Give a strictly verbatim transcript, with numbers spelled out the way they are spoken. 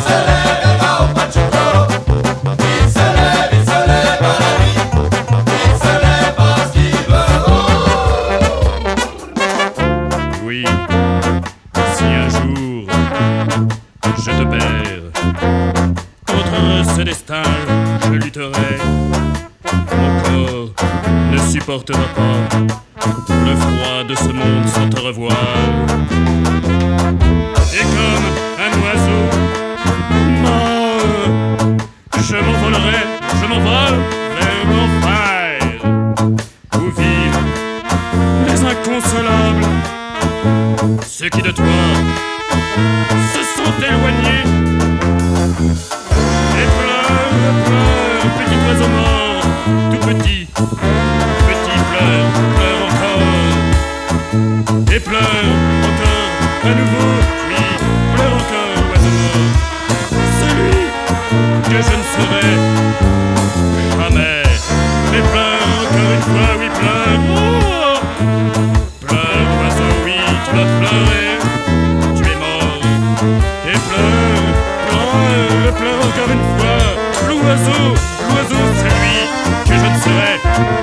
lève, là-bas au Pachuco. Il se lève, il se lève à la nuit. Il se lève parce qu'il veut. Oh. Oui, si un jour je te perds, contre ce destin je lutterai. Mon corps ne supportera pas le froid de ce monde sans te revoir. Et comme un oiseau mort, je m'envolerai, je m'envole vers l'enfer, où vivent les inconsolables, ceux qui de toi se sont éloignés. Et pleure, pleure, petit oiseau mort, tout petit, petit pleure, pleure encore. Et pleure encore, à nouveau, oui, pleure encore, oiseau mort. Celui que je ne serai jamais. Mais pleure encore une fois, oui, pleure. Oh, pleure, oiseau, oui, tu vas pleurer. Tu es mort. Et pleure, pleure, pleure encore une fois. L'oiseau, l'oiseau, c'est lui que je ne serai